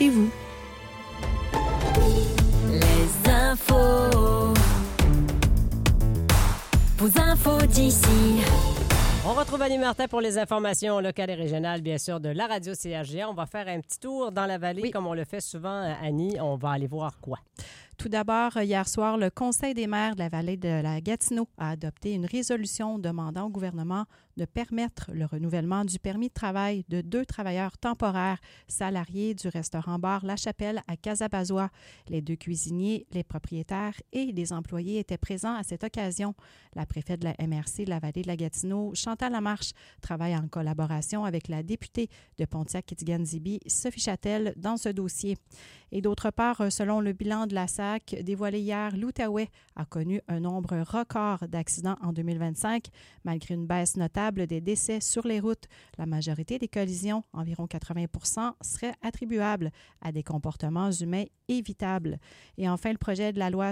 chez vous. Les infos. Vos infos d'ici. On retrouve Annie Martin pour les informations locales et régionales, bien sûr, de la radio CHGA. On va faire un petit tour dans la vallée, comme on le fait souvent, Annie. On va aller voir quoi? Tout d'abord, hier soir, le Conseil des maires de la vallée de la Gatineau a adopté une résolution demandant au gouvernement de permettre le renouvellement du permis de travail de 2 travailleurs temporaires salariés du restaurant-bar La Chapelle à Casabazois. Les 2 cuisiniers, les propriétaires et les employés étaient présents à cette occasion. La préfète de la MRC de la vallée de la Gatineau, Chantal Lamarche, travaille en collaboration avec la députée de Pontiac-Kitikani-Zibi, Sophie Châtel, dans ce dossier. Et d'autre part, selon le bilan de la SAC dévoilé hier, l'Outaouais a connu un nombre record d'accidents en 2025, malgré une baisse notable des décès sur les routes. La majorité des collisions, environ 80 %, seraient attribuables à des comportements humains évitables. Et enfin, le projet de la loi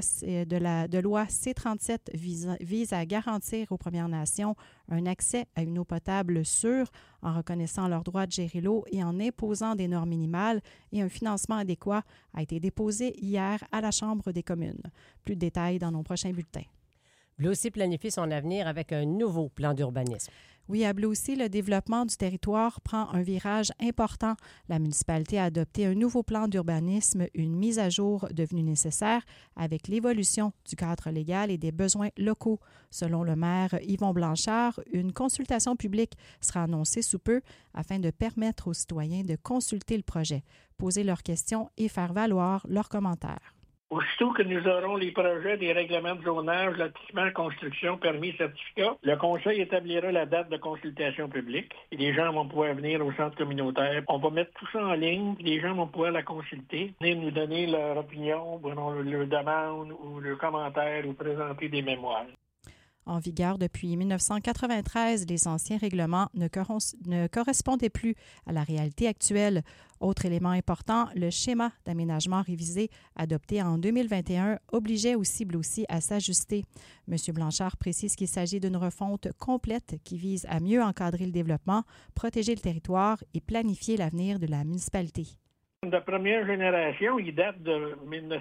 C-37 vise à garantir aux Premières Nations un accès à une eau potable sûre en reconnaissant leur droit de gérer l'eau et en imposant des normes minimales, et un financement adéquat a été déposé hier à la Chambre des communes. Plus de détails dans nos prochains bulletins. Bleu aussi planifie son avenir avec un nouveau plan d'urbanisme. Oui, à Bleu aussi, le développement du territoire prend un virage important. La municipalité a adopté un nouveau plan d'urbanisme, une mise à jour devenue nécessaire avec l'évolution du cadre légal et des besoins locaux. Selon le maire Yvon Blanchard, une consultation publique sera annoncée sous peu afin de permettre aux citoyens de consulter le projet, poser leurs questions et faire valoir leurs commentaires. Aussitôt que nous aurons les projets des règlements de zonage, lotissement, construction, permis, certificat, le Conseil établira la date de consultation publique et les gens vont pouvoir venir au centre communautaire. On va mettre tout ça en ligne, les gens vont pouvoir la consulter, venir nous donner leur opinion, leur demande ou leur commentaire ou présenter des mémoires. En vigueur depuis 1993, les anciens règlements ne correspondaient plus à la réalité actuelle. Autre élément important, le schéma d'aménagement révisé adopté en 2021 obligeait aussi Bleu aussi à s'ajuster. M. Blanchard précise qu'il s'agit d'une refonte complète qui vise à mieux encadrer le développement, protéger le territoire et planifier l'avenir de la municipalité. De première génération, il date de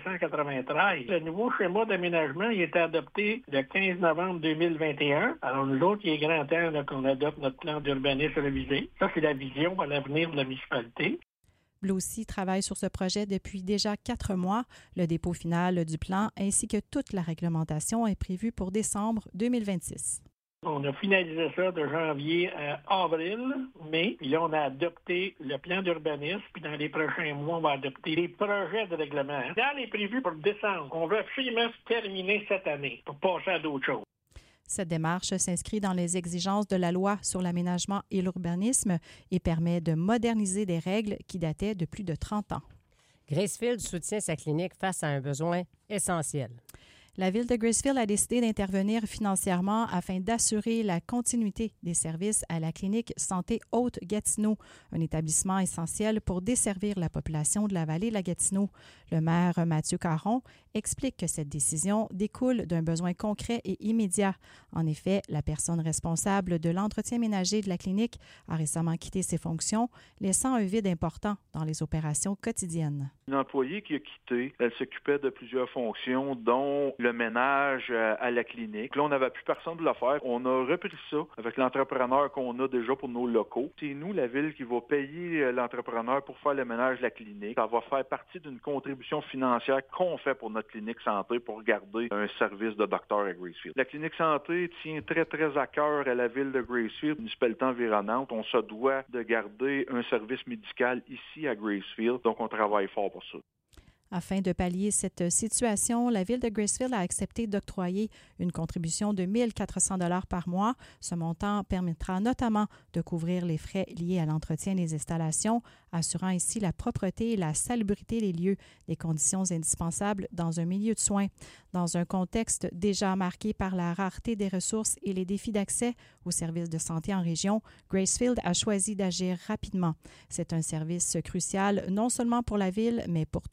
1993. Le nouveau schéma d'aménagement il a été adopté le 15 novembre 2021. Alors nous autres, il est grand temps là, qu'on adopte notre plan d'urbanisme révisé. Ça, c'est la vision à l'avenir de la municipalité. Bleu aussi travaille sur ce projet depuis déjà 4 mois. Le dépôt final du plan ainsi que toute la réglementation est prévu pour décembre 2026. On a finalisé ça de janvier à avril, mai. Puis là, on a adopté le plan d'urbanisme. Puis dans les prochains mois, on va adopter les projets de règlement. Dans les prévus pour décembre, on veut absolument se terminer cette année pour passer à d'autres choses. Cette démarche s'inscrit dans les exigences de la loi sur l'aménagement et l'urbanisme et permet de moderniser des règles qui dataient de plus de 30 ans. Gracefield soutient sa clinique face à un besoin essentiel. La Ville de Gracefield a décidé d'intervenir financièrement afin d'assurer la continuité des services à la clinique Santé Haute-Gatineau, un établissement essentiel pour desservir la population de la vallée de la Gatineau. Le maire Mathieu Caron explique que cette décision découle d'un besoin concret et immédiat. En effet, la personne responsable de l'entretien ménager de la clinique a récemment quitté ses fonctions, laissant un vide important dans les opérations quotidiennes. Une employée qui a quitté, elle s'occupait de plusieurs fonctions, dont le ménage à la clinique. Là, on n'avait plus personne de le faire. On a repris ça avec l'entrepreneur qu'on a déjà pour nos locaux. C'est nous, la ville, qui va payer l'entrepreneur pour faire le ménage de la clinique. Ça va faire partie d'une contribution financière qu'on fait pour notre clinique santé pour garder un service de docteur à Gracefield. La clinique santé tient très, très à cœur à la ville de Gracefield, municipalité environnante. On se doit de garder un service médical ici à Gracefield. Donc, on travaille fort pour ça. Afin de pallier cette situation, la Ville de Gracefield a accepté d'octroyer une contribution de 1 400 $ par mois. Ce montant permettra notamment de couvrir les frais liés à l'entretien des installations, assurant ainsi la propreté et la salubrité des lieux, des conditions indispensables dans un milieu de soins. Dans un contexte déjà marqué par la rareté des ressources et les défis d'accès aux services de santé en région, Gracefield a choisi d'agir rapidement. C'est un service crucial non seulement pour la Ville, mais pour toute la région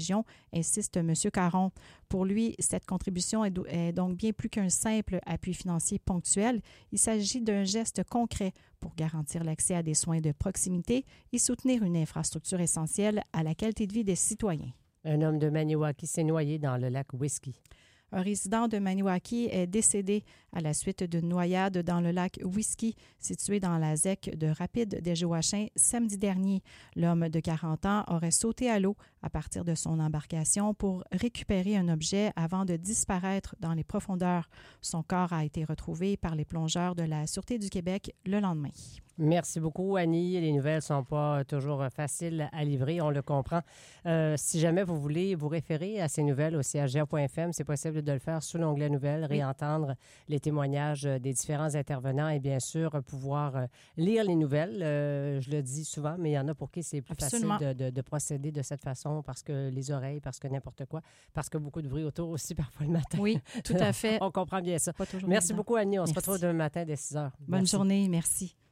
région, insiste M. Caron. Pour lui, cette contribution est donc bien plus qu'un simple appui financier ponctuel. Il s'agit d'un geste concret pour garantir l'accès à des soins de proximité et soutenir une infrastructure essentielle à la qualité de vie des citoyens. Un homme de Maniwaki s'est noyé dans le lac Whisky. Un résident de Maniwaki est décédé à la suite d'une noyade dans le lac Whisky, situé dans la ZEC de Rapide-des-Joachim samedi dernier. L'homme de 40 ans aurait sauté à l'eau à partir de son embarcation pour récupérer un objet avant de disparaître dans les profondeurs. Son corps a été retrouvé par les plongeurs de la Sûreté du Québec le lendemain. Merci beaucoup, Annie. Les nouvelles ne sont pas toujours faciles à livrer, on le comprend. Si jamais vous voulez vous référer à ces nouvelles au CHGA.fm, c'est possible de le faire sous l'onglet Nouvelles, réentendre les témoignages des différents intervenants et bien sûr pouvoir lire les nouvelles. Je le dis souvent, mais il y en a pour qui c'est plus Absolument. facile de procéder de cette façon parce que les oreilles, parce que n'importe quoi, parce que beaucoup de bruit autour aussi parfois le matin. Oui, tout à fait. On comprend bien ça. Pas toujours Merci évident. beaucoup, Annie. On se Merci. retrouve demain matin dès 6 heures. Bonne journée, merci.